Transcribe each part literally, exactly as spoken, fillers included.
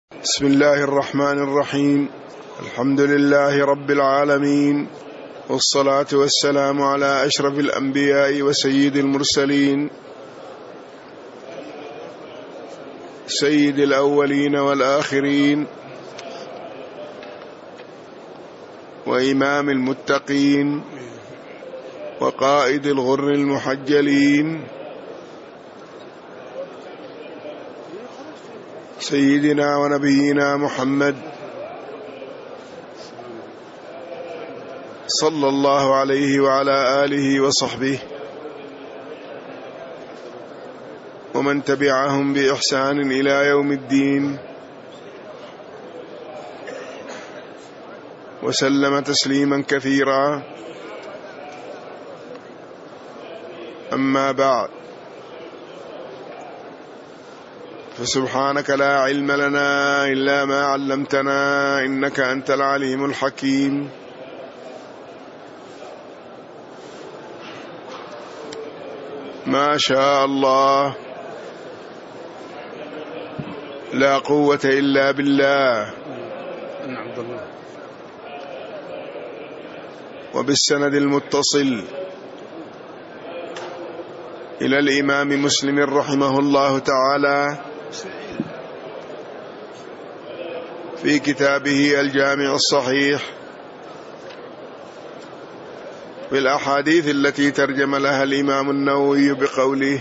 بسم الله الرحمن الرحيم. الحمد لله رب العالمين، والصلاة والسلام على أشرف الأنبياء وسيد المرسلين، سيد الأولين والآخرين، وإمام المتقين، وقائد الغر المحجلين، سيدنا ونبينا محمد صلى الله عليه وعلى آله وصحبه ومن تبعهم بإحسان إلى يوم الدين، وسلم تسليما كثيرا. أما بعد، فسبحانك لا علم لنا إلا ما علمتنا، إنك أنت العليم الحكيم. ما شاء الله، لا قوة إلا بالله. وبالسند المتصل إلى الإمام مسلم رحمه الله تعالى في كتابه الجامع الصحيح بالأحاديث التي ترجم لها الإمام النووي بقوله: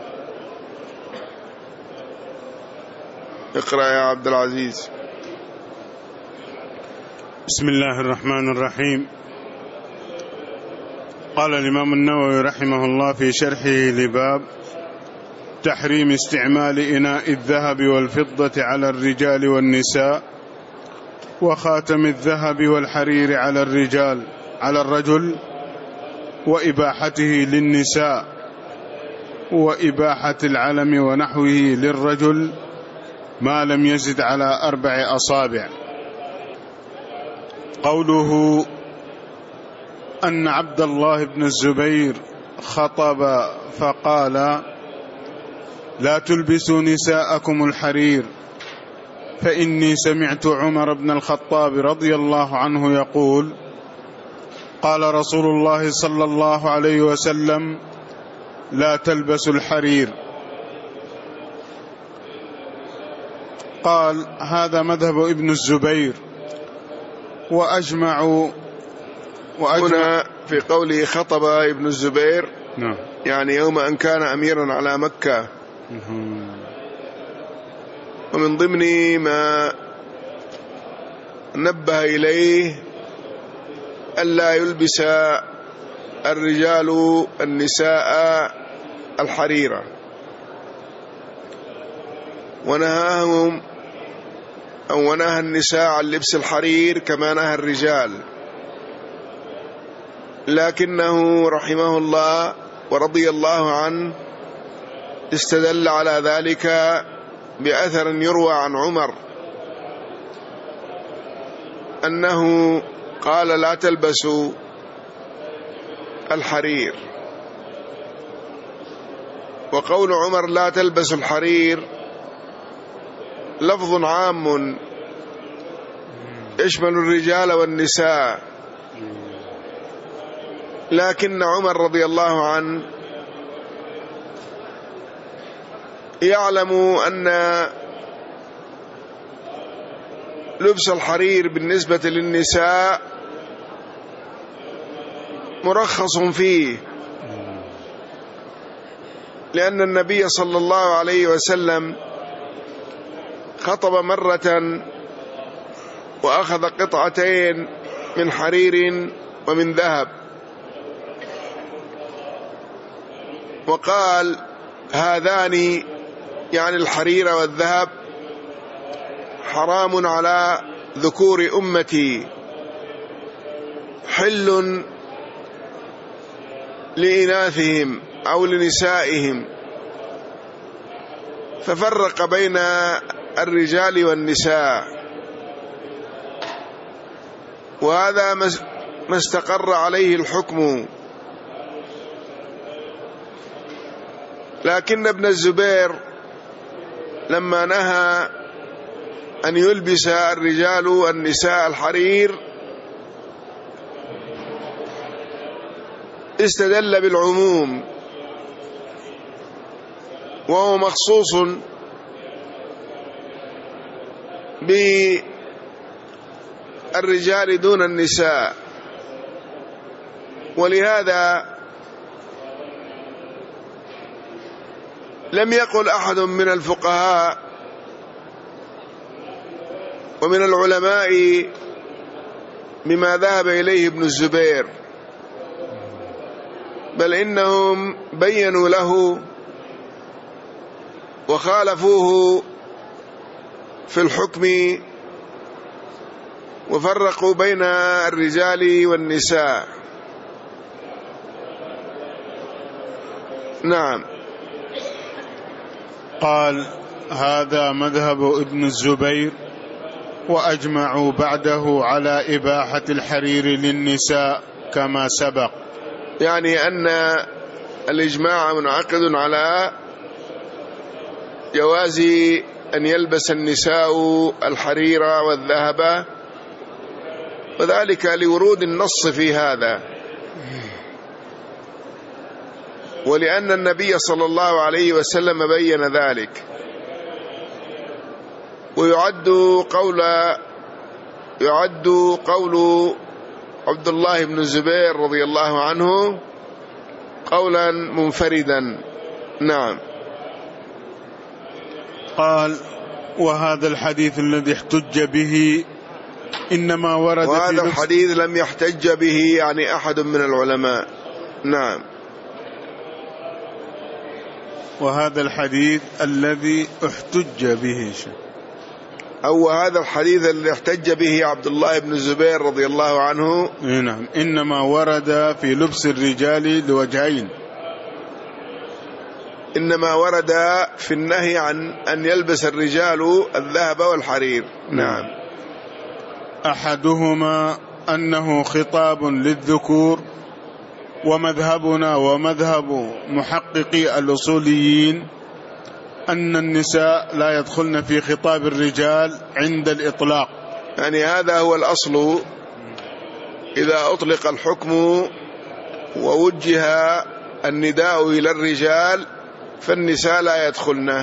اقرأ يا عبد العزيز. بسم الله الرحمن الرحيم. قال الإمام النووي رحمه الله في شرحه لباب تحريم استعمال إناء الذهب والفضة على الرجال والنساء، وخاتم الذهب والحرير على الرجال على الرجل، وإباحته للنساء، وإباحة العلم ونحوه للرجل ما لم يزد على أربع أصابع. قوله أن عبد الله بن الزبير خطب فقال: لا تلبسوا نساءكم الحرير، فإني سمعت عمر بن الخطاب رضي الله عنه يقول: قال رسول الله صلى الله عليه وسلم: لا تلبسوا الحرير. قال: هذا مذهب ابن الزبير. وأجمعوا وأجمع هنا في قوله خطب ابن الزبير، نعم، يعني يوم أن كان أميرا على مكة. ومن ضمن ما نبه إليه ألا يلبس الرجال النساء الحريرة، ونهاهم أو ونهى النساء عن لبس الحرير كما نهى الرجال، لكنه رحمه الله ورضي الله عنه استدل على ذلك بأثر يروى عن عمر أنه قال: لا تلبسوا الحرير. وقول عمر لا تلبسوا الحرير لفظ عام يشمل الرجال والنساء، لكن عمر رضي الله عنه يعلم أن لبس الحرير بالنسبة للنساء مرخص فيه، لأن النبي صلى الله عليه وسلم خطب مرة وأخذ قطعتين من حرير ومن ذهب، وقال: هذان يعني الحرير والذهب حرام على ذكور أمتي، حل لإناثهم أو لنسائهم، ففرق بين الرجال والنساء. وهذا ما استقر عليه الحكم. لكن ابن الزبير لما نهى أن يلبس الرجال النساء الحرير استدل بالعموم، وهو مخصوص بالرجال دون النساء، ولهذا لم يقل أحد من الفقهاء ومن العلماء بما ذهب إليه ابن الزبير، بل إنهم بيّنوا له وخالفوه في الحكم وفرقوا بين الرجال والنساء. نعم. قال: هذا مذهب ابن الزبير، وأجمعوا بعده على إباحة الحرير للنساء كما سبق. يعني أن الإجماع منعقد على جواز أن يلبس النساء الحرير والذهب، وذلك لورود النص في هذا، ولأن النبي صلى الله عليه وسلم بين ذلك. ويعد قول يعد قول عبد الله بن الزبير رضي الله عنه قولا منفردا. نعم. قال: وهذا الحديث الذي احتج به إنما ورد في وهذا الحديث لم يحتج به يعني أحد من العلماء. نعم. وهذا الحديث الذي احتج به أو هذا الحديث الذي احتج به عبد الله بن الزبير رضي الله عنه، نعم، إنما ورد في لبس الرجال لوجهين، إنما ورد في النهي عن أن يلبس الرجال الذهب والحرير. نعم. أحدهما أنه خطاب للذكور، ومذهبنا ومذهب محققي الأصوليين أن النساء لا يدخلن في خطاب الرجال عند الإطلاق. يعني هذا هو الأصل، إذا أطلق الحكم ووجه النداء إلى الرجال فالنساء لا يدخلن،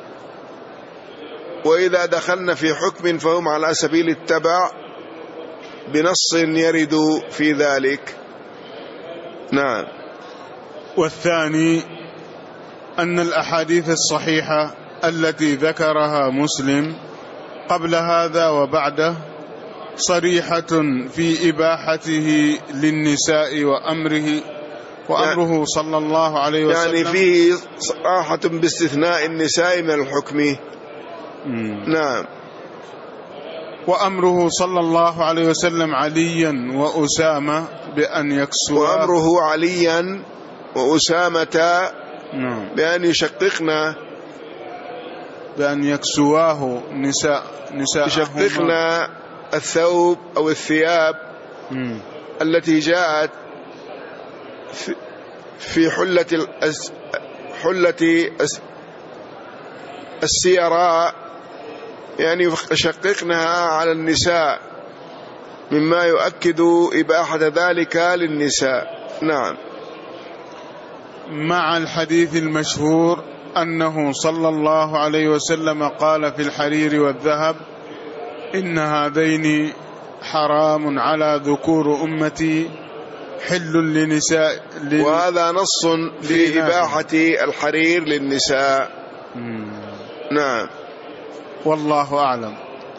وإذا دخلن في حكم فهم على سبيل التبع بنص يرد في ذلك. نعم. والثاني أن الأحاديث الصحيحة التي ذكرها مسلم قبل هذا وبعده صريحة في إباحته للنساء وأمره وأمره صلى الله عليه وسلم، يعني فيه صراحة باستثناء النساء من الحكم. مم. نعم. وأمره صلى الله عليه وسلم عليا وأسامة بأن يكسوا، وأمره عليا وأسامة نعم بأن يشققنا بأن يكسواه نساء نساء يشققنا الثوب أو الثياب مم. التي جاءت في حلة الأس حلة السيراء، يعني يشققنها على النساء مما يؤكد إباحة ذلك للنساء. نعم. مع الحديث المشهور أنه صلى الله عليه وسلم قال في الحرير والذهب: إن هذين حرام على ذكور أمتي حل لنساء ل... وهذا نص في إباحة الحرير للنساء. مم. نعم. والله أعلم.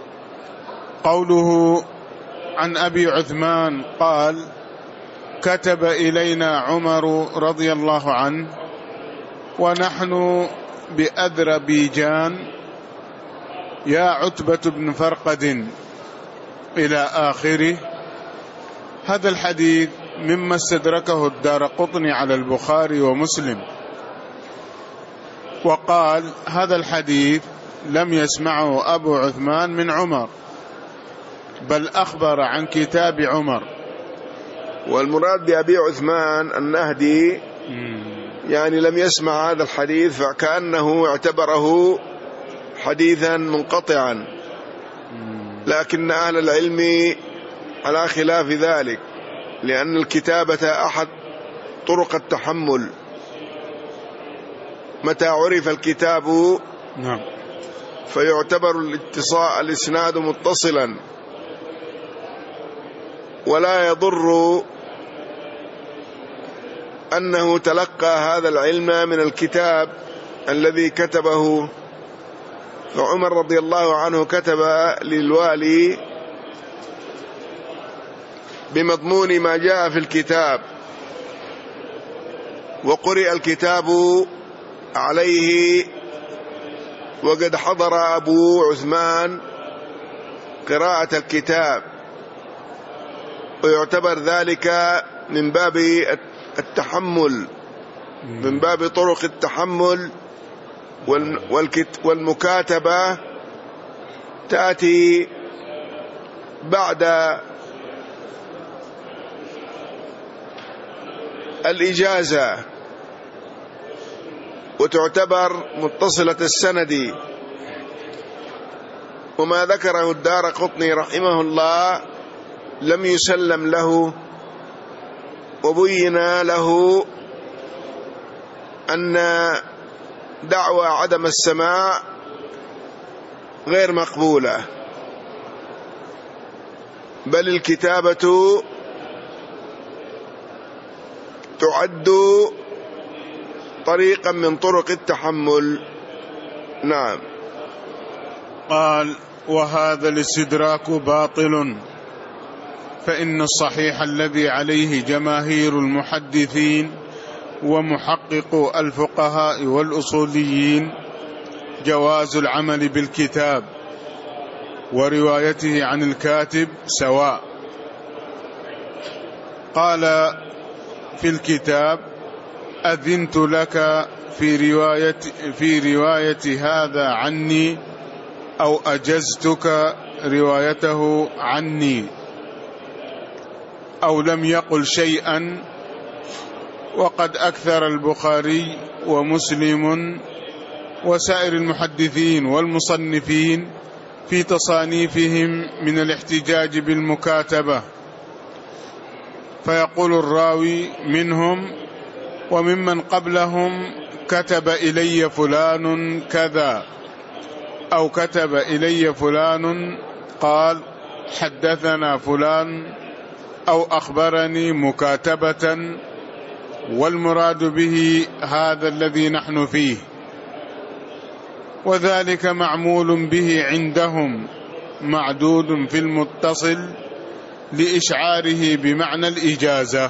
قوله عن أبي عثمان قال: كتب إلينا عمر رضي الله عنه ونحن بأذربيجان يا عتبة بن فرقد إلى آخره. هذا الحديث مما استدركه الدارقطني على البخاري ومسلم، وقال هذا الحديث لم يسمعه أبو عثمان من عمر، بل أخبر عن كتاب عمر. والمراد بأبي عثمان النهدي يعني لم يسمع هذا الحديث، فكأنه اعتبره حديثا منقطعا لكن أهل العلم على خلاف ذلك، لأن الكتابة أحد طرق التحمل. متى عرف الكتاب نعم فيعتبر الاتصال الإسناد متصلا، ولا يضر أنه تلقى هذا العلم من الكتاب الذي كتبه. فعمر رضي الله عنه كتب للوالي بمضمون ما جاء في الكتاب، وقرئ الكتاب عليه، وقد حضر أبو عثمان قراءة الكتاب، ويعتبر ذلك من باب التحمل، من باب طرق التحمل. والمكاتبة تأتي بعد الإجازة وتعتبر متصلة السند. وما ذكره الدارقطني رحمه الله لم يسلم له، وبين له أن دعوى عدم السماع غير مقبولة، بل الكتابة تعد طريقا من طرق التحمل. نعم. قال: وهذا الاستدراك باطل، فإن الصحيح الذي عليه جماهير المحدثين ومحقق الفقهاء والأصوليين جواز العمل بالكتاب، وروايته عن الكاتب سواء. قال في الكتاب: أذنت لك في رواية, في رواية هذا عني، أو أجزتك روايته عني، أو لم يقل شيئا. وقد أكثر البخاري ومسلم وسائر المحدثين والمصنفين في تصانيفهم من الاحتجاج بالمكاتبة، فيقول الراوي منهم وممن قبلهم: كتب إلي فلان كذا، أو كتب إلي فلان قال حدثنا فلان، أو أخبرني مكاتبة، والمراد به هذا الذي نحن فيه، وذلك معمول به عندهم معدود في المتصل لإشعاره بمعنى الإجازة.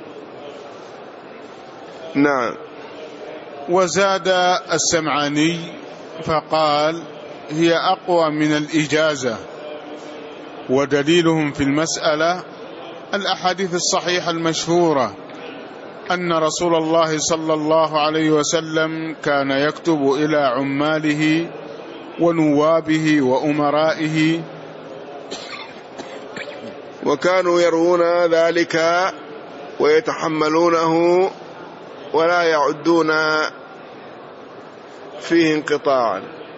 نعم. وزاد السمعاني فقال: هي أقوى من الإجازة، ودليلهم في المسألة الأحاديث الصحيحة المشهورة أن رسول الله صلى الله عليه وسلم كان يكتب إلى عماله ونوابه وأمرائه، وكانوا يروون ذلك ويتحملونه ولا يعدون فيه انقطاعا.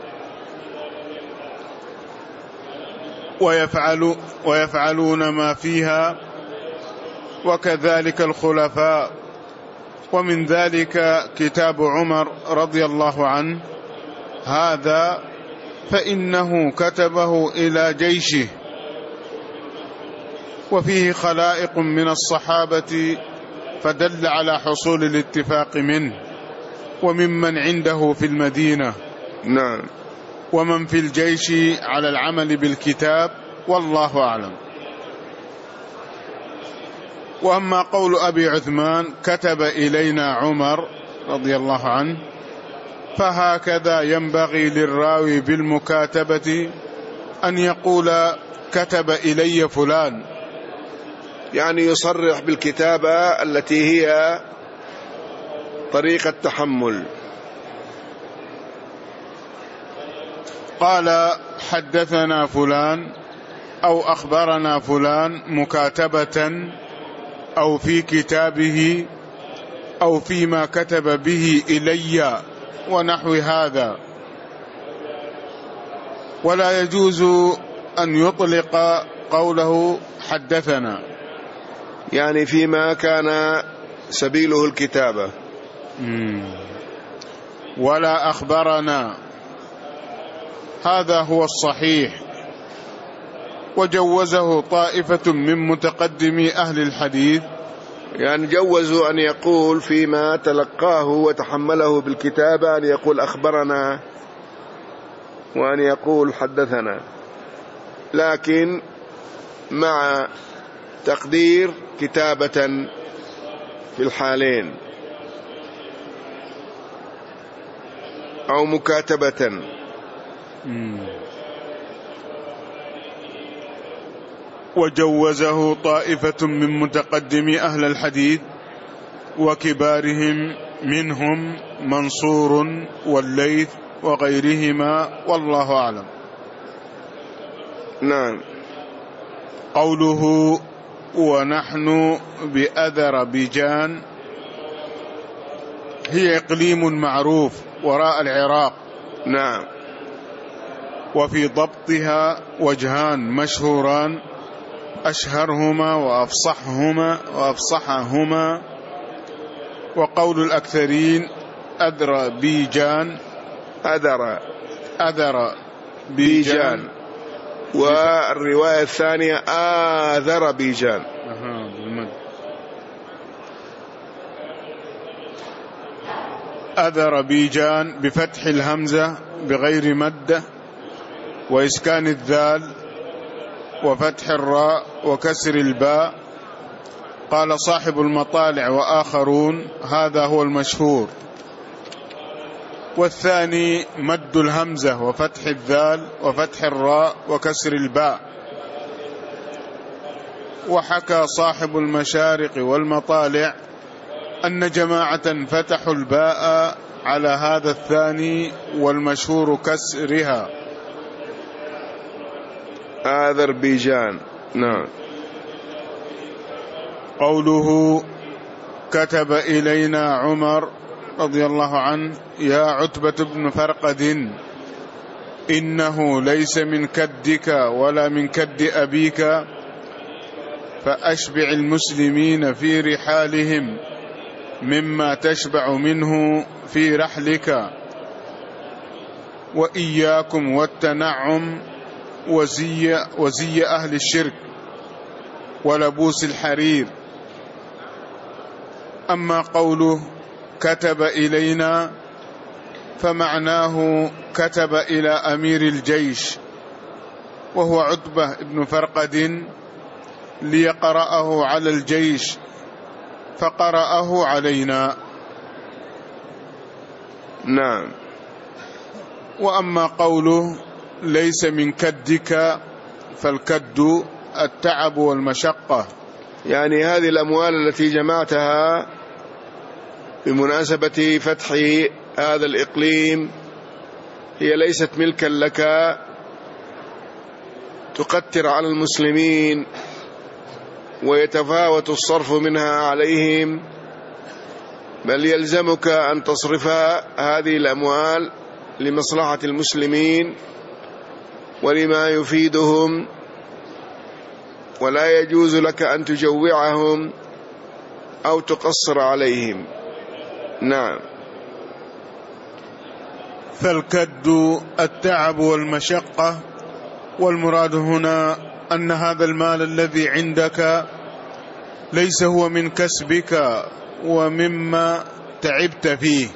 ويفعل ويفعلون ما فيها، وكذلك الخلفاء. ومن ذلك كتاب عمر رضي الله عنه هذا، فإنه كتبه إلى جيشه، وفيه خلائق من الصحابة، فدل على حصول الاتفاق منه وممن عنده في المدينة. نعم. ومن في الجيش على العمل بالكتاب، والله أعلم. وأما قول أبي عثمان: كتب إلينا عمر رضي الله عنه، فهكذا ينبغي للراوي بالمكاتبة أن يقول: كتب إلي فلان، يعني يصرح بالكتابة التي هي طريقة التحمل. قال: حدثنا فلان، أو أخبرنا فلان مكاتبة، أو في كتابه، أو فيما كتب به إلي، ونحو هذا. ولا يجوز أن يطلق قوله حدثنا، يعني فيما كان سبيله الكتابة. ولا أخبرنا، هذا هو الصحيح. وجوزه طائفة من متقدمي أهل الحديث، يعني جوزوا أن يقول فيما تلقاه وتحمله بالكتابة أن يقول أخبرنا وأن يقول حدثنا، لكن مع تقدير كتابة في الحالين أو مكاتبة. وجوزه طائفة من متقدمي أهل الحديث وكبارهم منهم منصور والليث وغيرهما، والله أعلم. نعم. قوله ونحن بأذربيجان هي إقليم معروف وراء العراق. نعم. وفي ضبطها وجهان مشهوران، أشهرهما وأفصحهما وأفصحهما. وقول الأكثرين أذربيجان أذر أذر بيجان، والرواية الثانية آذربيجان. أذربيجان بفتح الهمزة بغير مدة وإسكان الذال وفتح الراء وكسر الباء. قال صاحب المطالع وآخرون هذا هو المشهور، والثاني مد الهمزة وفتح الذال وفتح الراء وكسر الباء. وحكى صاحب المشارق والمطالع أن جماعة فتحوا الباء على هذا الثاني والمشهور كسرها. آذربيجان. نعم. قوله كتب إلينا عمر رضي الله عنه يا عتبة بن فرقد إنه ليس من كدك ولا من كد أبيك، فأشبع المسلمين في رحالهم مما تشبع منه في رحلك، وإياكم والتنعم وزي, وزي أهل الشرك ولبوس الحرير. أما قوله كتب إلينا فمعناه كتب إلى أمير الجيش وهو عتبة بن فرقد ليقرأه على الجيش، فقرأه علينا. نعم. وأما قوله ليس من كدك فالكد التعب والمشقة، يعني هذه الأموال التي جمعتها بمناسبة فتح هذا الإقليم هي ليست ملكا لك تقتر على المسلمين ويتفاوت الصرف منها عليهم، بل يلزمك أن تصرف هذه الأموال لمصلحة المسلمين ولما يفيدهم، ولا يجوز لك أن تجوعهم أو تقصر عليهم. نعم. فالكد التعب والمشقة، والمراد هنا أن هذا المال الذي عندك ليس هو من كسبك ومما تعبت فيه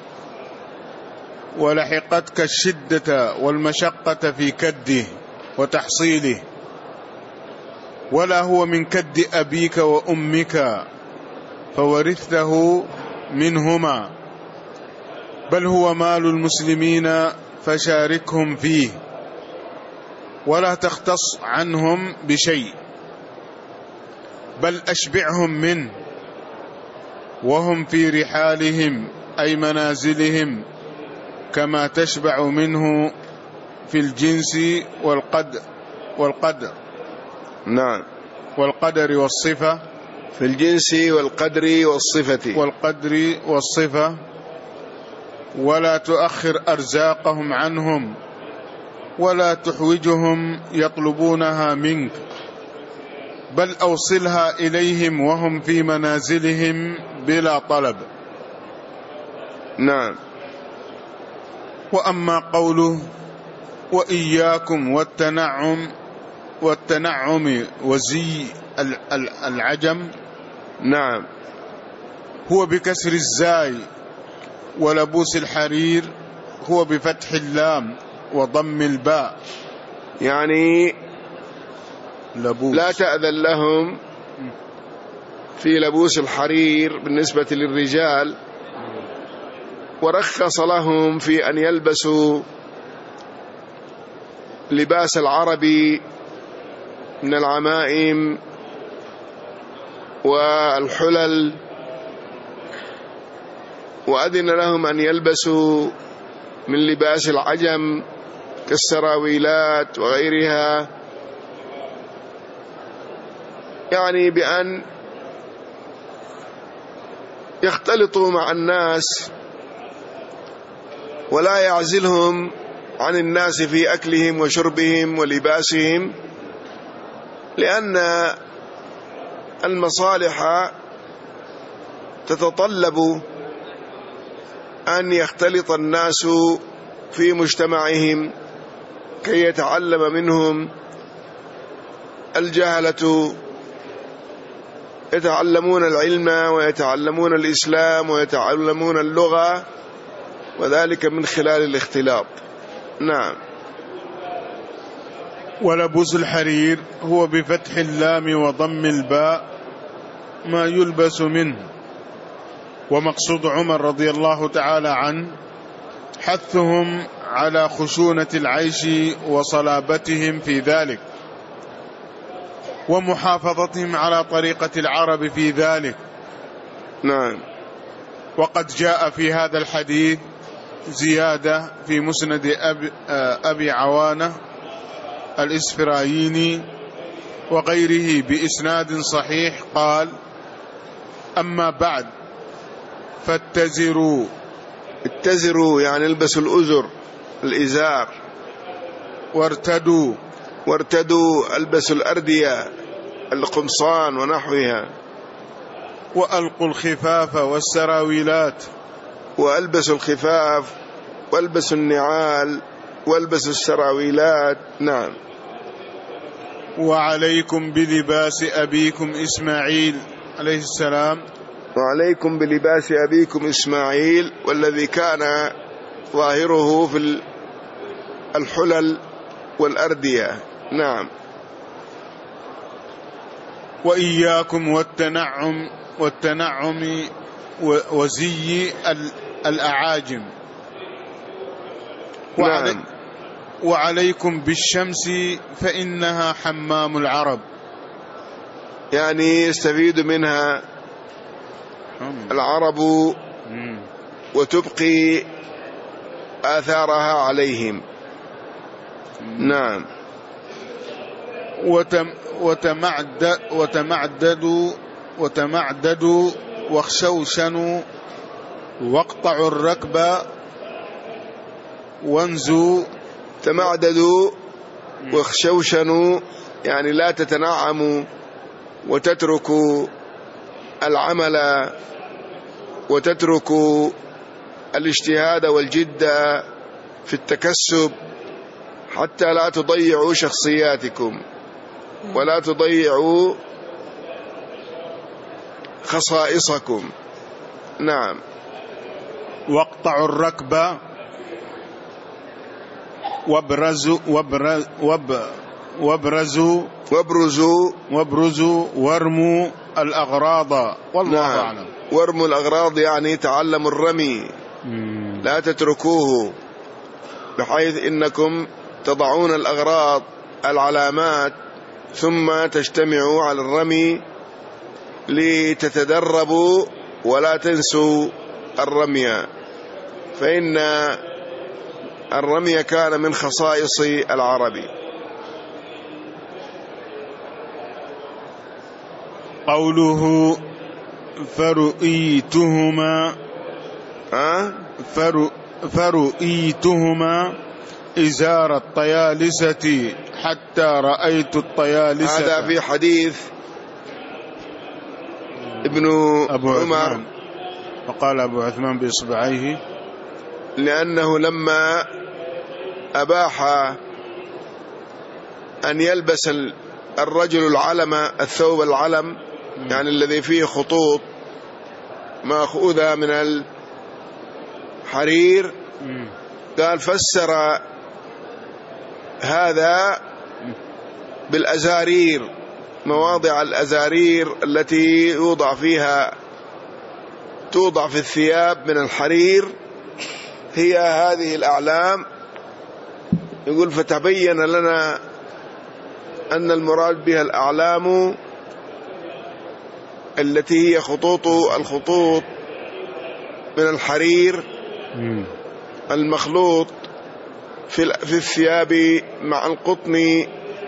ولحقتك الشدة والمشقة في كده وتحصيله، ولا هو من كد أبيك وأمك فورثته منهما، بل هو مال المسلمين فشاركهم فيه ولا تختص عنهم بشيء، بل أشبعهم منه وهم في رحالهم أي منازلهم كما تشبع منه في الجنس والقدر والقدر نعم والقدر والصفة، في الجنس والقدر والصفة والقدر والصفة، ولا تؤخر أرزاقهم عنهم ولا تحوجهم يطلبونها منك، بل أوصلها إليهم وهم في منازلهم بلا طلب. نعم. وأما قوله وإياكم والتنعم والتنعم وزي العجم، نعم، هو بكسر الزاي، ولبوس الحرير هو بفتح اللام وضم الباء، يعني لبوس. لا تأذن لهم في لبوس الحرير بالنسبة للرجال، ورخص لهم في أن يلبسوا لباس العربي من العمائم والحلل، وأذن لهم أن يلبسوا من لباس العجم كالسراويلات وغيرها، يعني بأن يختلطوا مع الناس ولا يعزلهم عن الناس في أكلهم وشربهم ولباسهم، لأن المصالح تتطلب أن يختلط الناس في مجتمعهم كي يتعلم منهم الجهلة، يتعلمون العلم ويتعلمون الإسلام ويتعلمون اللغة، وذلك من خلال الاختلاط. نعم. ولبوس الحرير هو بفتح اللام وضم الباء ما يلبس منه. ومقصود عمر رضي الله تعالى عنه حثهم على خشونة العيش وصلابتهم في ذلك، ومحافظتهم على طريقة العرب في ذلك. نعم. وقد جاء في هذا الحديث زيادة في مسند أبي, أبي عوانة الإسفرايني وغيره بإسناد صحيح، قال: أما بعد فاتزروا. اتزروا يعني البسوا الأزر الإزار. وارتدوا. وارتدوا البسوا الأردية القمصان ونحوها. وألقوا الخفاف والسراويلات. وألبسوا الخفاف والبسوا النعال والبسوا السراويلات. نعم. وعليكم بلباس أبيكم إسماعيل عليه السلام. وعليكم بلباس أبيكم إسماعيل، والذي كان ظاهره في الحلل والأردية. نعم. وإياكم والتنعم والتنعم وزي الأعاجم. وعلي نعم. وعليكم بالشمس فإنها حمام العرب، يعني يستفيد منها العرب وتبقي آثارها عليهم. نعم. وتم وتمعدد وتمعددوا وتمعددوا واخشوشنوا واقطعوا الركب وانزوا. تمعددوا واخشوشنوا يعني لا تتنعموا وتتركوا العمل وتتركوا الاجتهاد والجد في التكسب، حتى لا تضيعوا شخصياتكم ولا تضيعوا خصائصكم. نعم. واقطعوا الركب وابرزوا وابرز وابرزوا وابرزوا وابرزوا وارموا الأغراض. والله نعم. أعلم. وارموا الأغراض يعني تعلموا الرمي. مم. لا تتركوه، بحيث إنكم تضعون الأغراض العلامات ثم تجتمعوا على الرمي لتتدربوا ولا تنسوا الرمي، فإن الرمي كان من خصائص العرب. قوله فرؤيتهما أه؟ فرؤ فرؤيتهما إزار الطيالسة حتى رأيت الطيالسة. هذا في حديث ابن أبو عمر عثمان، وقال أبو عثمان بإصبعيه، لأنه لما أباح أن يلبس الرجل العلم، الثوب العلم يعني الذي فيه خطوط مأخوذة من الحرير، قال فسر هذا بالأزارير، مواضع الأزارير التي يوضع فيها توضع في الثياب من الحرير هي هذه الأعلام. يقول فتبين لنا أن المراد بها الأعلام التي هي خطوط الخطوط من الحرير المخلوط في في الثياب مع القطن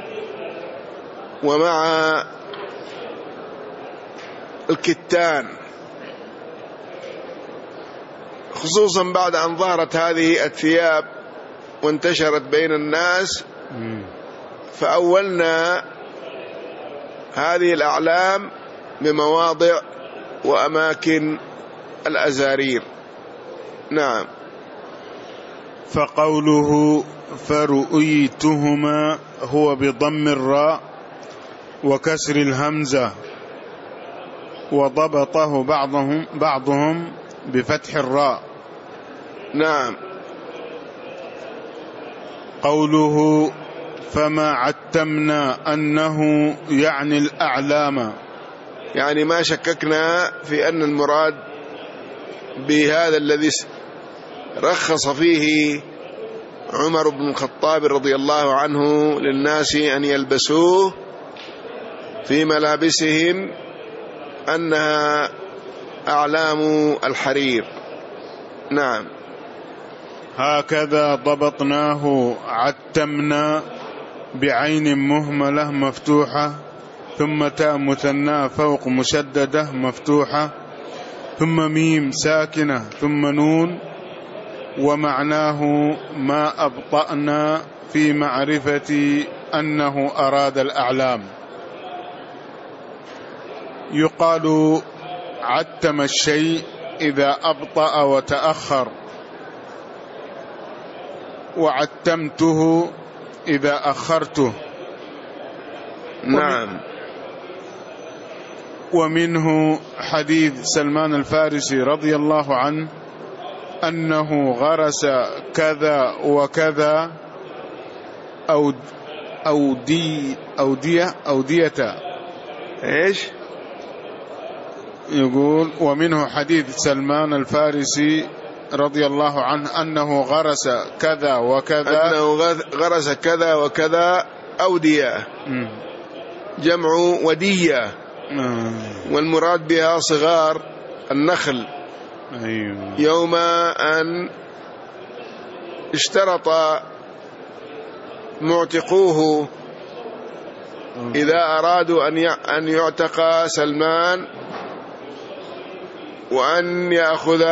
ومع الكتان، خصوصا بعد أن ظهرت هذه الثياب وانتشرت بين الناس، فأولنا هذه الأعلام بمواضع وأماكن الأزارير. نعم. فقوله فرؤيتهما هو بضم الراء وكسر الهمزة، وضبطه بعضهم بعضهم بفتح الراء. نعم. قوله فما عتمنا أنه يعني الأعلام، يعني ما شككنا في أن المراد بهذا الذي رخص فيه عمر بن الخطاب رضي الله عنه للناس أن يلبسوه في ملابسهم أنها أعلام الحرير. نعم. هكذا ضبطناه عتمنا بعين مهملة مفتوحة ثم تاء مثنى فوق مشددة مفتوحة ثم ميم ساكنة ثم نون، ومعناه ما أبطأنا في معرفة أنه أراد الأعلام. يقال عتم الشيء إذا أبطأ وتأخر، وعتمته إذا أخرته. نعم. ومنه حديث سلمان الفارسي رضي الله عنه أنه غرس كذا وكذا أو أودي أودية أودية إيش يقول؟ ومنه حديث سلمان الفارسي رضي الله عنه أنه غرس كذا وكذا، أنه غرس كذا وكذا أودية جمع ودية، والمراد بها صغار النخل. أيوة. يوم أن اشترط معتقوه إذا أرادوا أن يعتق سلمان وأن يأخذ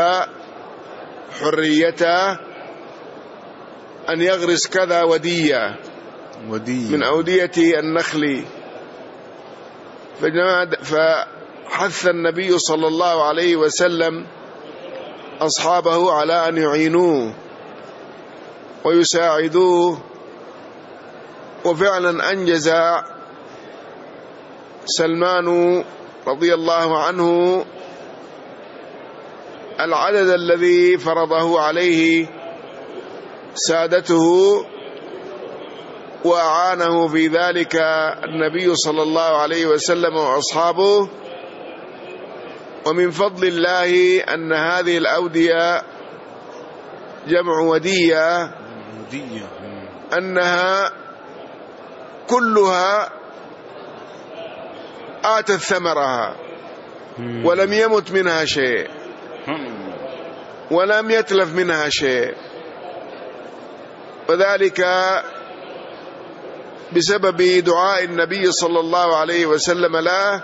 حريته أن يغرس كذا ودية ودية من أودية النخل. فحث النبي صلى الله عليه وسلم أصحابه على أن يعينوه ويساعدوه، وفعلا أنجز سلمان رضي الله عنه العدد الذي فرضه عليه سادته، وأعانه في ذلك النبي صلى الله عليه وسلم وأصحابه. ومن فضل الله أن هذه الأودية جمع ودية، أنها كلها آتت ثمرها ولم يمت منها شيء ولم يتلف منها شيء، وذلك بسبب دعاء النبي صلى الله عليه وسلم له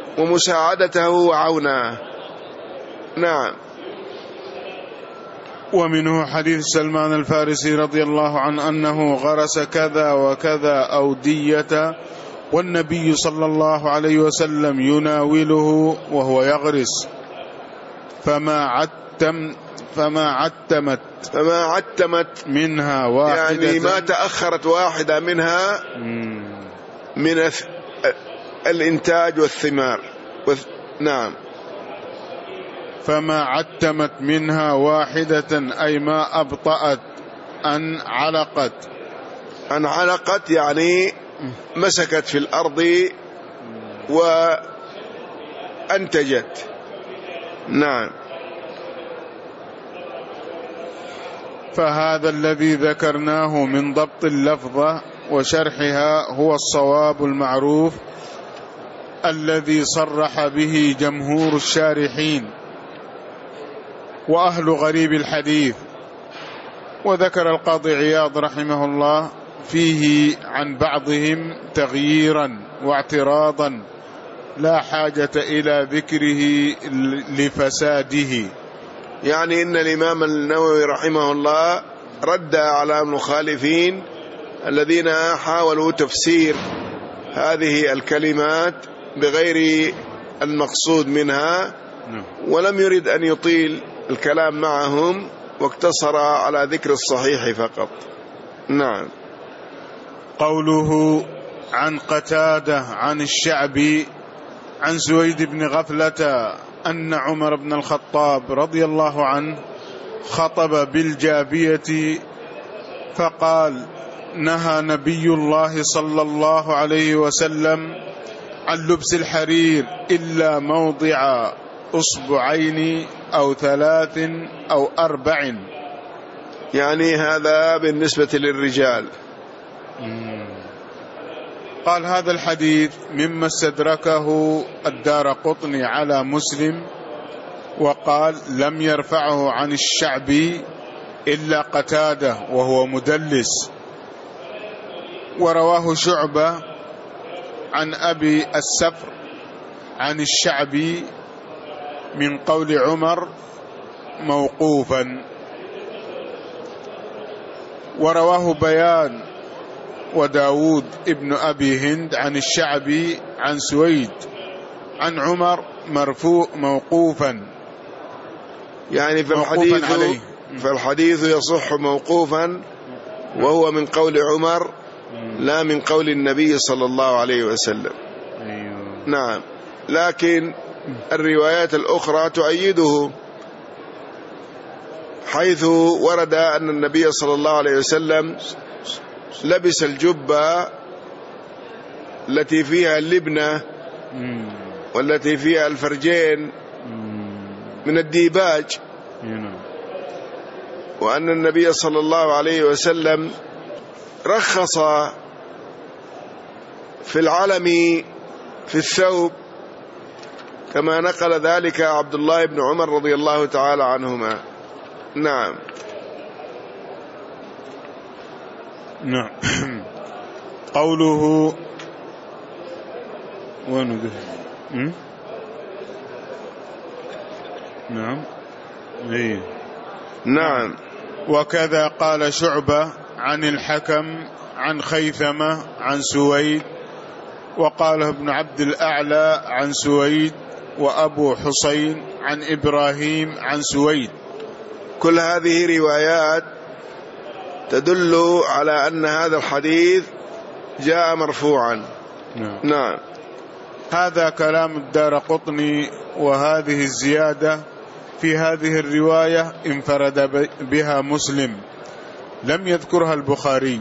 ومساعدته وعونه. نعم. ومنه حديث سلمان الفارسي رضي الله عنه أنه غرس كذا وكذا أودية والنبي صلى الله عليه وسلم يناوله وهو يغرس فما عتم فما عتمت فما عتمت منها واحدة، يعني ما تأخرت واحدة منها من الإنتاج والثمار. نعم. فما عتمت منها واحدة أي ما أبطأت أن علقت. أن علقت يعني مسكت في الأرض وأنتجت. نعم. فهذا الذي ذكرناه من ضبط اللفظة وشرحها هو الصواب المعروف الذي صرح به جمهور الشارحين وأهل غريب الحديث. وذكر القاضي عياض رحمه الله فيه عن بعضهم تغييرا واعتراضا لا حاجة إلى ذكره لفساده. يعني إن الإمام النووي رحمه الله رد على المخالفين الذين حاولوا تفسير هذه الكلمات بغير المقصود منها، ولم يرد أن يطيل الكلام معهم واقتصر على ذكر الصحيح فقط. نعم. قوله عن قتادة عن الشعبي عن سويد بن غفلة أن عمر بن الخطاب رضي الله عنه خطب بالجابية فقال نهى نبي الله صلى الله عليه وسلم عن لبس الحرير إلا موضع أصبعين أو ثلاث أو أربع. يعني هذا بالنسبة للرجال. قال هذا الحديث مما استدركه الدارقطني على مسلم، وقال لم يرفعه عن الشعبي إلا قتادة وهو مدلس. ورواه شعبة عن أبي السفر عن الشعبي من قول عمر موقوفا. ورواه بيان وداود ابن أبي هند عن الشعبي عن سويد عن عمر مرفوع موقوفا، يعني فالحديث, عليه. فالحديث يصح موقوفا وهو من قول عمر لا من قول النبي صلى الله عليه وسلم. نعم. لكن الروايات الأخرى تؤيده، حيث ورد أن النبي صلى الله عليه وسلم لبس الجبة التي فيها اللبنة والتي فيها الفرجين من الديباج، وأن النبي صلى الله عليه وسلم رخص في العلم في الثوب كما نقل ذلك عبد الله بن عمر رضي الله تعالى عنهما. نعم. نعم. قوله وين نعم ايه نعم. وكذا قال شعبة عن الحكم عن خيثمة عن سويد، وقاله ابن عبد الأعلى عن سويد، وأبو حسين عن إبراهيم عن سويد. كل هذه روايات تدل على أن هذا الحديث جاء مرفوعا. نعم. نعم. هذا كلام الدارقطني، وهذه الزيادة في هذه الرواية انفرد بها مسلم لم يذكرها البخاري.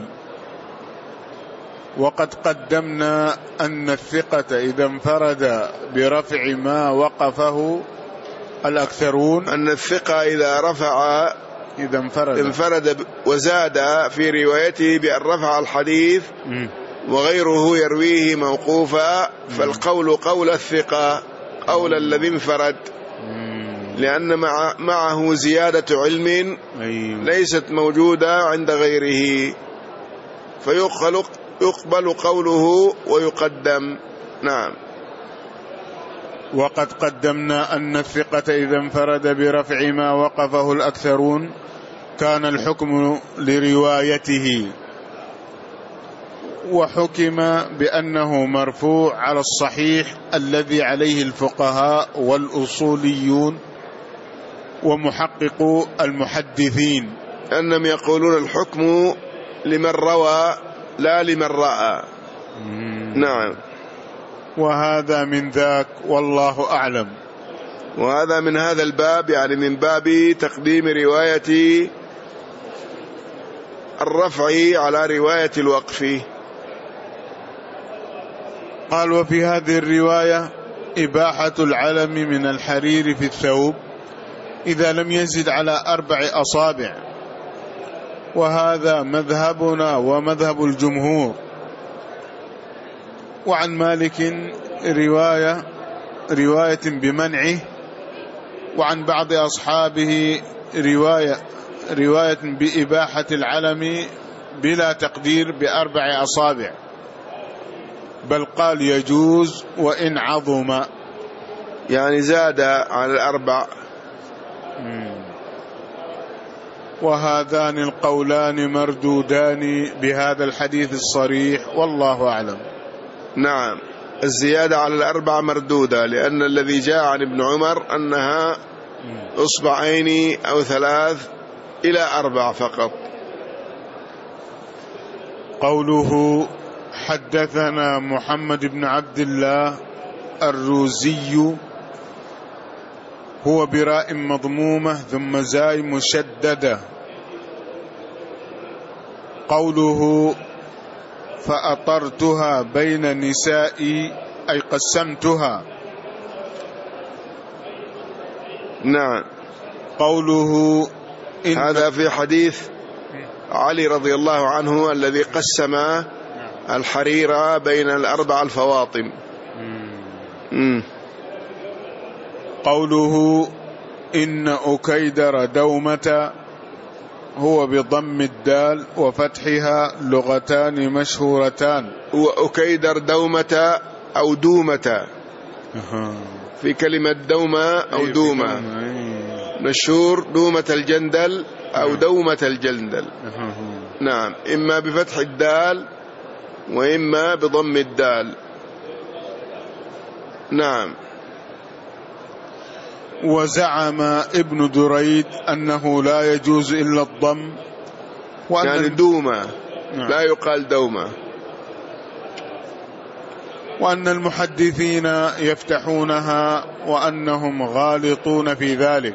وقد قدمنا أن الثقة إذا انفرد برفع ما وقفه الأكثرون، أن الثقة إذا رفع إذا انفرد, انفرد وزاد في روايته بأن رفع الحديث وغيره يرويه موقوفا، فالقول قول الثقة قول الذي انفرد، لأن مع معه زيادة علم ليست موجودة عند غيره، فيقبل يقبل قوله ويقدم. نعم. وقد قدمنا أن الثقة إذا انفرد برفع ما وقفه الأكثرون كان الحكم لروايته، وحكم بأنه مرفوع على الصحيح الذي عليه الفقهاء والأصوليون ومحققو المحدثين، أنهم يقولون الحكم لمن روى لا لمن رأى. نعم. وهذا من ذاك والله أعلم. وهذا من هذا الباب، يعني من باب تقديم رواية الرفع على رواية الوقف. قال: وفي هذه الرواية إباحة العلم من الحرير في الثوب إذا لم يزد على أربع أصابع، وهذا مذهبنا ومذهب الجمهور. وعن مالك رواية رواية بمنعه، وعن بعض أصحابه رواية رواية بإباحة العلم بلا تقدير بأربع أصابع، بل قال يجوز وإن عظم، يعني زاد على الأربع. وهذان القولان مردودان بهذا الحديث الصريح والله أعلم. نعم، الزيادة على الأربع مردودة، لأن الذي جاء عن ابن عمر أنها أصبعين أو ثلاث إلى أربع فقط. قوله: حدثنا محمد بن عبد الله الروزي، هو براء مضمومة ثم زاي مشددة. قوله: فأطرتها بين نسائي، أي قسمتها. نعم. قوله: إن هذا في حديث علي رضي الله عنه الذي قسم الحرير بين الأربع الفواطم. مم. قوله: إن أكيدر دومة، هو بضم الدال وفتحها لغتان مشهورتان. وأكيدر دومة أو دومة، في كلمة دومة أو دومة، مشهور دومة الجندل أو دومة الجندل. نعم، إما بفتح الدال وإما بضم الدال. نعم. وزعم ابن دريد أنه لا يجوز إلا الضم، وأن يعني دومة. نعم. لا يقال دومة. وأن المحدثين يفتحونها وأنهم غالطون في ذلك،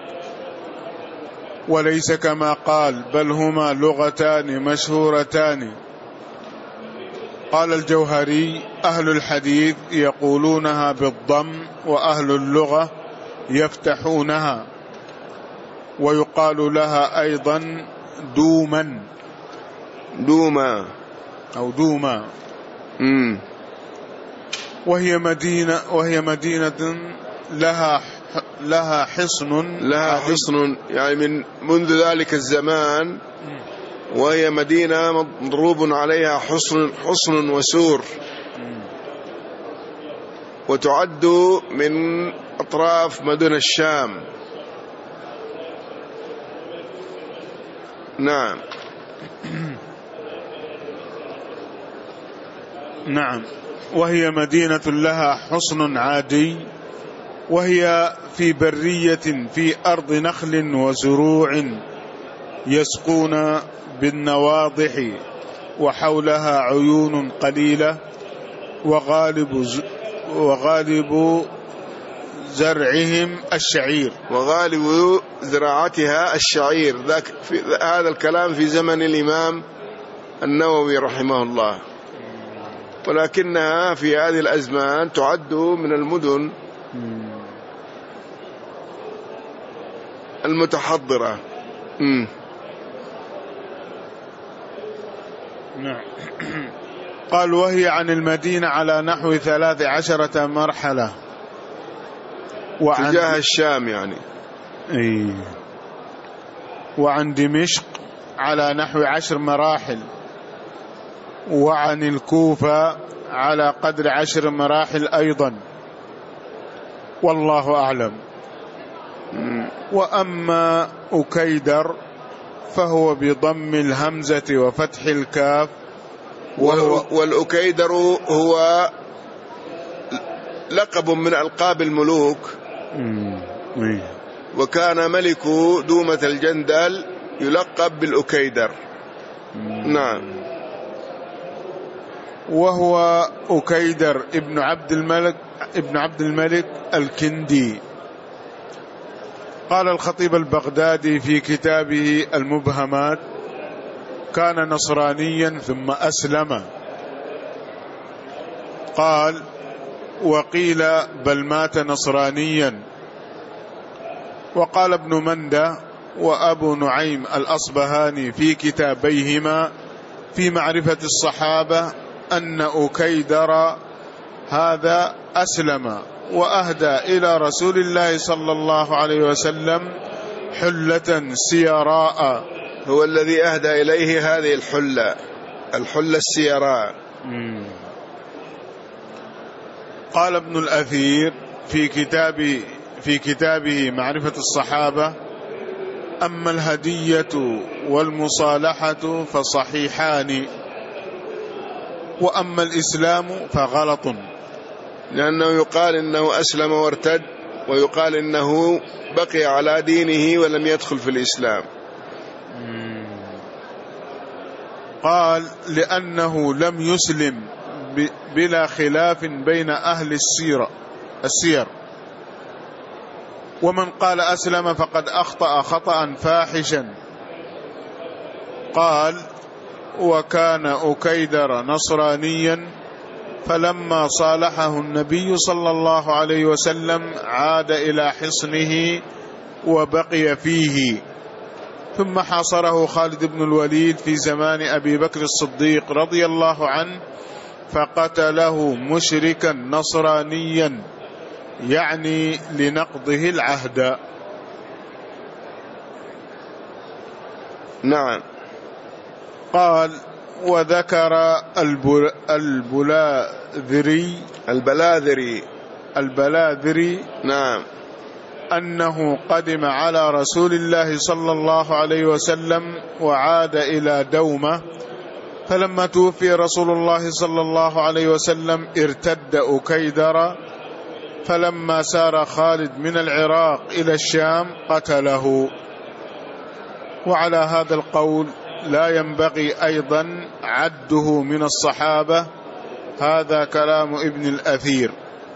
وليس كما قال، بل هما لغتان مشهورتان. قال الجوهري: أهل الحديث يقولونها بالضم، وأهل اللغة يفتحونها، ويقال لها أيضا دوما دوما أو دوما. مم. وهي مدينة وهي مدينة لها لها حصن لها حصن يعني من منذ ذلك الزمان، وهي مدينة مضروب عليها حصن حصن وسور، وتعد من أطراف مدن الشام. نعم. نعم. وهي مدينة لها حصن عادي، وهي في برية في أرض نخل وزروع يسقون بالنواضح، وحولها عيون قليلة، وغالب وغالب زرعهم الشعير وغالب زراعتها الشعير. ذاك في هذا الكلام في زمن الإمام النووي رحمه الله، ولكنها في هذه الأزمان تعد من المدن المتحضرة. مم. نعم. قال: وهي عن المدينة على نحو ثلاث عشرة مرحلة، وعن تجاه الشام يعني. اي. وعن دمشق على نحو عشر مراحل، وعن الكوفة على قدر عشر مراحل أيضا، والله أعلم. وأما أكيدر فهو بضم الهمزة وفتح الكاف. والأكيدر هو لقب من ألقاب الملوك، وكان ملك دومة الجندل يلقب بالأكيدر. نعم. وهو أكيدر ابن عبد الملك ابن عبد الملك الكندي. قال الخطيب البغدادي في كتابه المبهمات: كان نصرانيا ثم أسلم. قال: وقيل بل مات نصرانيا. وقال ابن مندة وأبو نعيم الأصبهاني في كتابيهما في معرفة الصحابة أن أكيدر هذا أسلم وأهدى إلى رسول الله صلى الله عليه وسلم حلة سيراء. هو الذي أهدى إليه هذه الحلة، الحلة السيراء. قال ابن الأثير في كتاب في كتابه معرفة الصحابة: أما الهدية والمصالحة فصحيحان، وأما الإسلام فغلط. لأنه يقال إنه أسلم وارتد، ويقال إنه بقي على دينه ولم يدخل في الإسلام. قال: لأنه لم يسلم بلا خلاف بين أهل السيرة السير، ومن قال أسلم فقد أخطأ خطأ فاحشا. قال: وكان أكيدر نصرانيا، فلما صالحه النبي صلى الله عليه وسلم عاد إلى حصنه وبقي فيه، ثم حاصره خالد بن الوليد في زمان أبي بكر الصديق رضي الله عنه فقتله مشركا نصرانيا، يعني لنقضه العهد. نعم. قال: وذكر البلاذري البلاذري البلاذري نعم أنه قدم على رسول الله صلى الله عليه وسلم وعاد إلى دومة، فلما توفي رسول الله صلى الله عليه وسلم ارتد أكيدر، فلما سار خالد من العراق إلى الشام قتله. وعلى هذا القول لا ينبغي أيضا عده من الصحابة. هذا كلام ابن الأثير.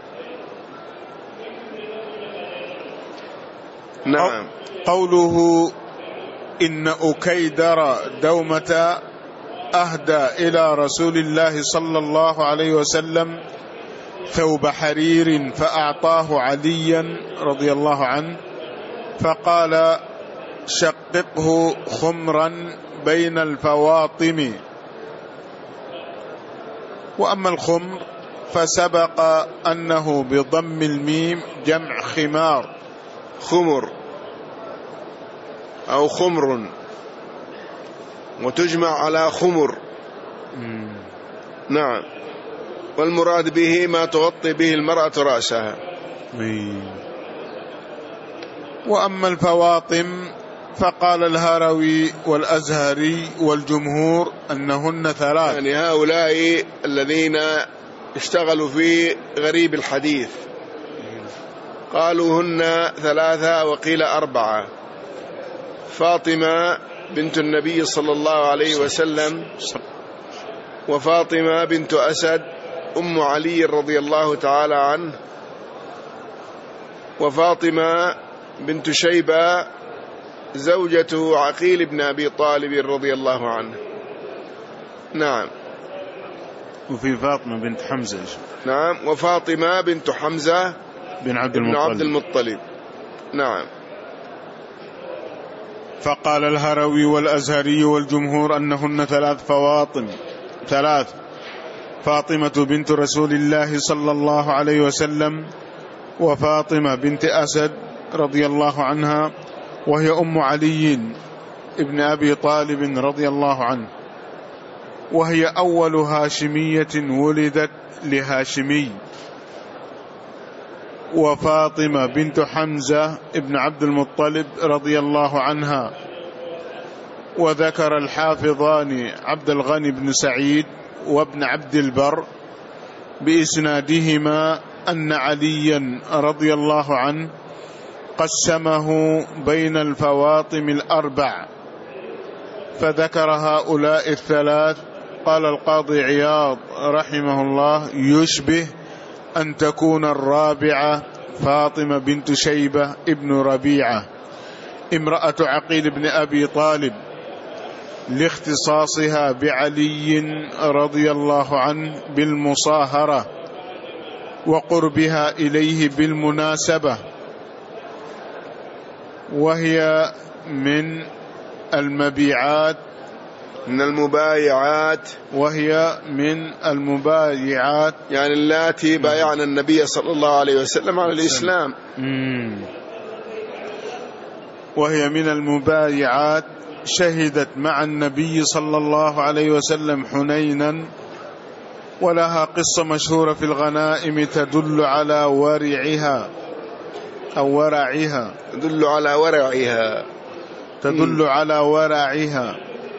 نعم. قوله إن أكيدر دومة أهدى إلى رسول الله صلى الله عليه وسلم ثوب حرير فأعطاه عليا رضي الله عنه، فقال: شققه خمرا بين الفواطم. وأما الخمر فسبق أنه بضم الميم جمع خمار، خمر أو خمر، وتجمع على خمر. مم. نعم. والمراد به ما تغطي به المرأة رأسها. مم. وأما الفواطم فقال الهروي والأزهري والجمهور أنهن ثلاث، يعني هؤلاء الذين اشتغلوا في غريب الحديث قالوا هن ثلاثة وقيل أربعة: فاطمة بنت النبي صلى الله عليه وسلم، وفاطمة بنت أسد أم علي رضي الله تعالى عنه، وفاطمة بنت شيبة زوجة عقيل بن أبي طالب رضي الله عنه. نعم. وفي فاطمة بنت حمزة. نعم. وفاطمة بنت حمزة بن عبد المطلب, المطلب. عبد المطلب. نعم. فقال الهروي والأزهري والجمهور أنهن ثلاث فواطم ثلاث فاطمة بنت رسول الله صلى الله عليه وسلم، وفاطمة بنت أسد رضي الله عنها، وهي أم علي ابن أبي طالب رضي الله عنه، وهي أول هاشمية ولدت لهاشمي. وفاطمة بنت حمزة ابن عبد المطلب رضي الله عنها، وذكر الحافظان عبد الغني بن سعيد وابن عبد البر بإسنادهما أن عليا رضي الله عنه قسمه بين الفواطم الأربع، فذكر هؤلاء الثلاث. قال القاضي عياض رحمه الله: يشبه أن تكون الرابعة فاطمة بنت شيبة ابن ربيعة امرأة عقيل بن أبي طالب، لاختصاصها بعلي رضي الله عنه بالمصاهرة وقربها إليه بالمناسبة، وهي من المبيعات من المبايعات وهي من المبايعات يعني اللاتي بايعنا النبي صلى الله عليه وسلم على الإسلام. مم. وهي من المبايعات، شهدت مع النبي صلى الله عليه وسلم حنينا، ولها قصة مشهورة في الغنائم تدل على ورعها أو ورعها تدل على ورعها تدل على ورعها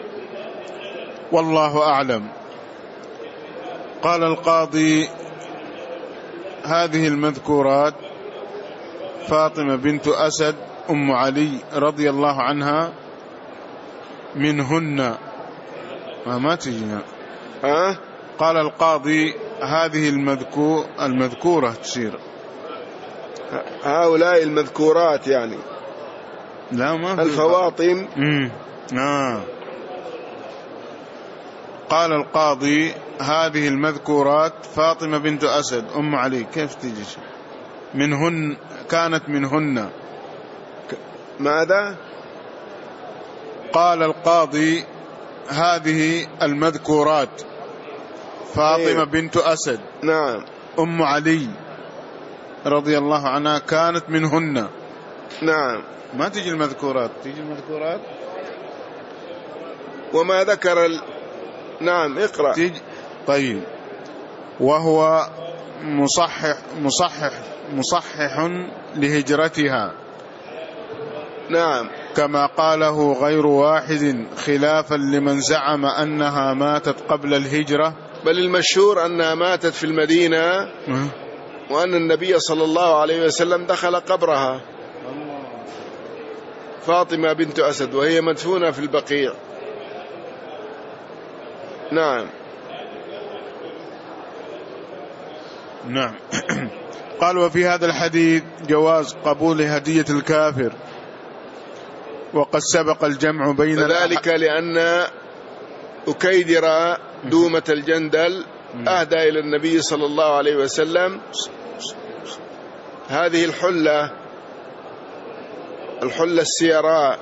والله أعلم. قال القاضي: هذه المذكورات فاطمة بنت أسد أم علي رضي الله عنها منهن ما ما تجينا ها؟ قال القاضي: هذه المذكور المذكورة تصير هؤلاء المذكورات يعني لا ما الفواطم. امم آه. قال القاضي: هذه المذكورات فاطمة بنت أسد أم علي. كيف تجي منهن؟ كانت منهن ماذا؟ قال القاضي: هذه المذكورات فاطمة أيوه. بنت أسد نعم أم علي رضي الله عنها كانت منهن. نعم. ما تجي المذكورات، تجي المذكورات وما ذكر ال... نعم اقرأ. تجي. طيب. وهو مصحح مصحح مصحح لهجرتها، نعم، كما قاله غير واحد، خلافا لمن زعم أنها ماتت قبل الهجرة، بل المشهور أنها ماتت في المدينة وأن النبي صلى الله عليه وسلم دخل قبرها فاطمة بنت أسد وهي مدفونة في البقيع. نعم نعم. قال: وفي هذا الحديث جواز قبول هدية الكافر، وقد سبق الجمع بين ذلك لأن أكيدر دومة الجندل أهدى إلى النبي صلى الله عليه وسلم هذه الحلة الحلة السيراء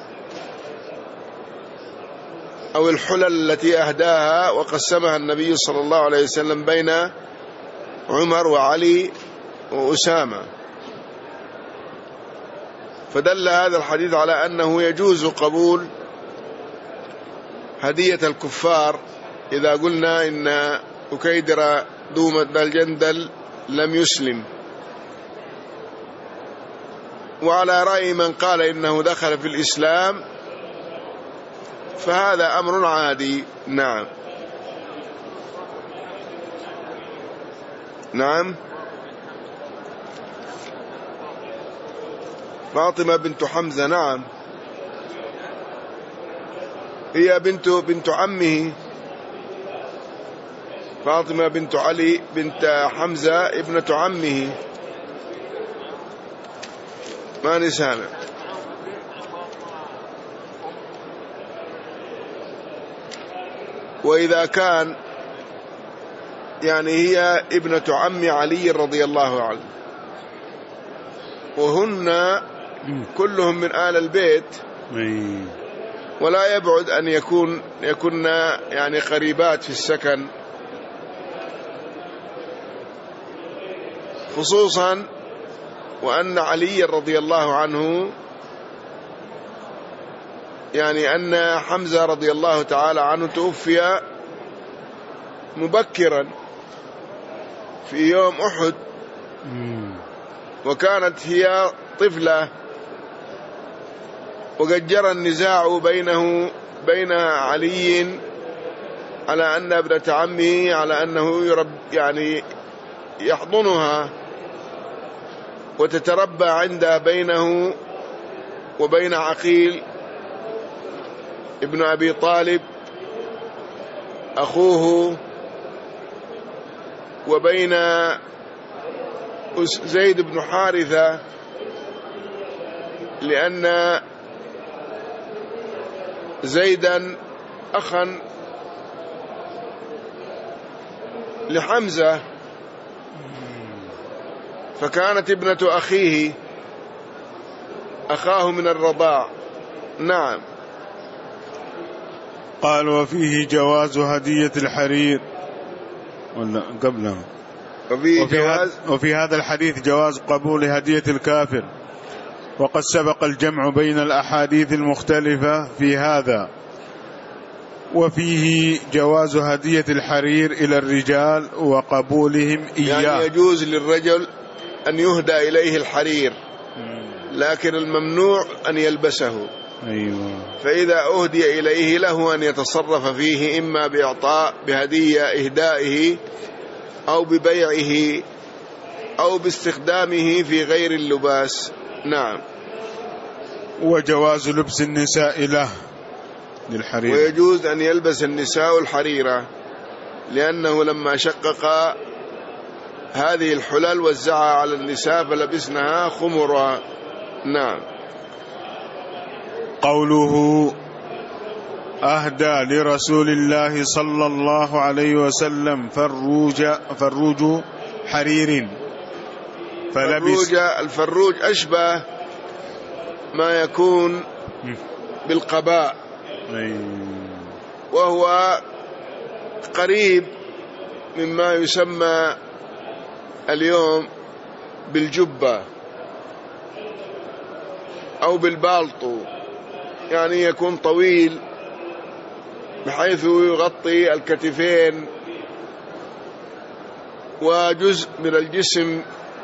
أو الحلل التي أهداها وقسمها النبي صلى الله عليه وسلم بين عمر وعلي وأسامة، فدل هذا الحديث على أنه يجوز قبول هدية الكفار إذا قلنا إن أكيدر دومة الجندل لم يسلم، وعلى رأي من قال إنه دخل في الإسلام فهذا أمر عادي. نعم نعم. فاطمة بنت حمزة، نعم، هي بنت بنت عمه. فاطمة بنت علي بنت حمزة ابنة عمه. ما نسامع. وإذا كان يعني هي ابنة عم علي رضي الله عنه وهن كلهم من آل البيت، ولا يبعد أن يكون يكون يعني قريبات في السكن، خصوصا وأن علي رضي الله عنه يعني أن حمزة رضي الله تعالى عنه توفي مبكرا في يوم أحد، وكانت هي طفلة، وقد جرى النزاع بينه بين علي على أن ابنة عمه على أنه يرب يعني يحضنها وتتربى عنده بينه وبين عقيل ابن أبي طالب أخوه وبين زيد بن حارثة لأن زيدا أخا لحمزة فكانت ابنة أخيه أخاه من الرضاع. نعم. قال وفيه جواز هدية الحرير ولا قبلها وفي, وفي, جواز هذا وفي هذا الحديث جواز قبول هدية الكافر، وقد سبق الجمع بين الأحاديث المختلفة في هذا. وفيه جواز هدية الحرير إلى الرجال وقبولهم إياه، يعني يجوز للرجل أن يهدى إليه الحرير لكن الممنوع أن يلبسه. أيوة. فإذا أهدي إليه له أن يتصرف فيه إما بإعطاء بهدية إهدائه أو ببيعه أو باستخدامه في غير اللباس. نعم. وجواز لبس النساء له للحرير، ويجوز أن يلبس النساء الحريرة لأنه لما شقق هذه الحلل وزعها على النساء فلبسنها خمرا. نعم. قوله أهدى لرسول الله صلى الله عليه وسلم فروج فروج حرير فلبس. الفروج أشبه ما يكون بالقباء وهو قريب مما يسمى اليوم بالجبة أو بالبالطو، يعني يكون طويل بحيث يغطي الكتفين وجزء من الجسم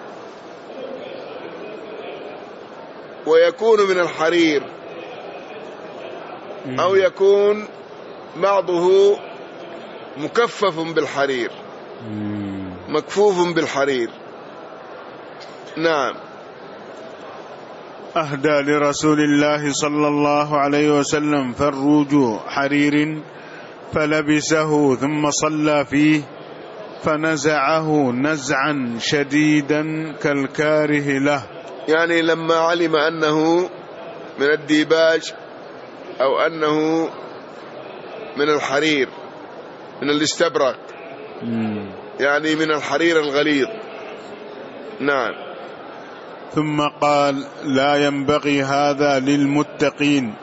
ويكون من الحرير أو يكون بعضه مكفف بالحرير مكفوف بالحرير. نعم. أهدى لرسول الله صلى الله عليه وسلم فروج حرير فلبسه ثم صلى فيه فنزعه نزعا شديدا كالكاره له، يعني لما علم أنه من الديباج أو أنه من الحرير من الاستبرق يعني من الحرير الغليظ. نعم. ثم قال لا ينبغي هذا للمتقين.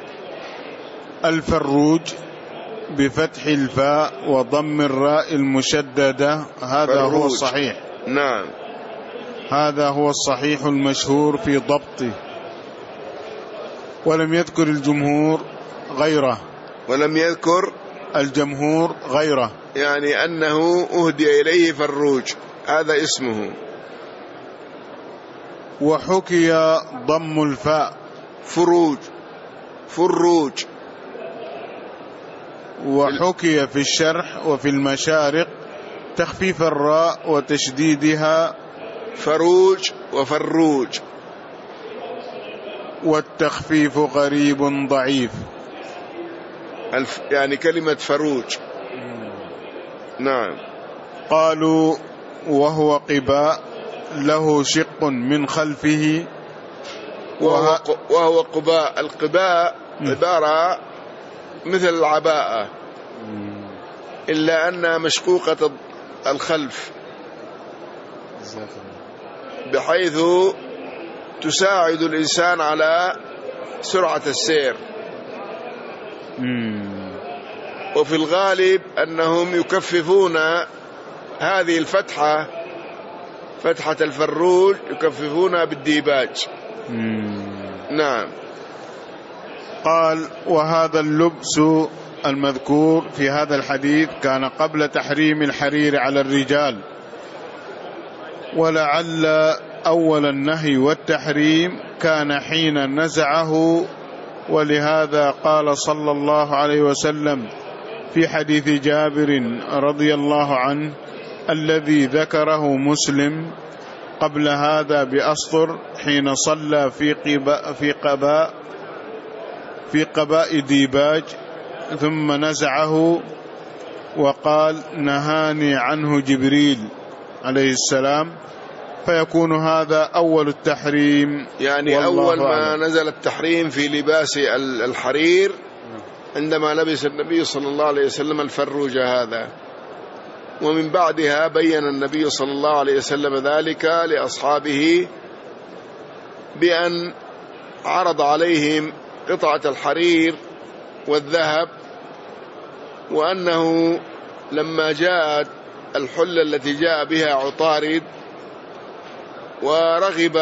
الفروج بفتح الفاء وضم الراء المشددة، هذا فروج. هو الصحيح. نعم. هذا هو الصحيح المشهور في ضبطه، ولم يذكر الجمهور غيره ولم يذكر الجمهور غيره يعني أنه أهدي إليه فروج، هذا اسمه. وحكي ضم الفاء فروج فروج. وحكي في الشرح وفي المشارق تخفيف الراء وتشديدها فروج وفروج، والتخفيف غريب ضعيف الف يعني كلمة فروج. نعم. قالوا وهو قباء له شق من خلفه وهو, وهو قباء. القباء عبارة مثل العباءة إلا أنها مشقوقة الخلف بحيث تساعد الإنسان على سرعة السير. وفي الغالب أنهم يكففون هذه الفتحة فتحة الفروج يكففونها بالديباج. نعم. قال وهذا اللبس المذكور في هذا الحديث كان قبل تحريم الحرير على الرجال، ولعل أول النهي والتحريم كان حين نزعه ولهذا قال صلى الله عليه وسلم في حديث جابر رضي الله عنه الذي ذكره مسلم قبل هذا بأسطر حين صلى في قباء في قباء في قباء ديباج ثم نزعه وقال نهاني عنه جبريل عليه السلام، فيكون هذا أول التحريم. يعني أول ما نزل التحريم في لباس الحرير عندما لبس النبي صلى الله عليه وسلم الفروج هذا، ومن بعدها بين النبي صلى الله عليه وسلم ذلك لأصحابه بأن عرض عليهم قطعة الحرير والذهب، وأنه لما جاءت الحلة التي جاء بها عطارد ورغب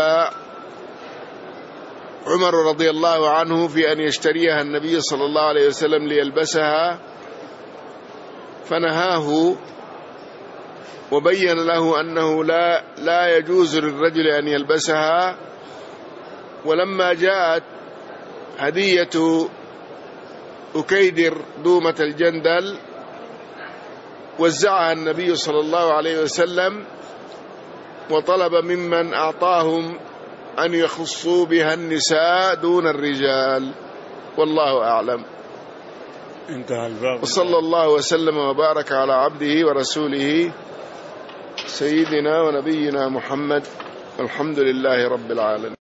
عمر رضي الله عنه في أن يشتريها النبي صلى الله عليه وسلم ليلبسها، فنهاه وبين له أنه لا, لا يجوز للرجل أن يلبسها. ولما جاءت هدية أكيدر دومة الجندل وزعها النبي صلى الله عليه وسلم وطلب ممن أعطاهم أن يخصوا بها النساء دون الرجال، والله أعلم. انتهى الباب. وصلى الله وسلم وبارك على عبده ورسوله سيدنا ونبينا محمد، والحمد لله رب العالمين.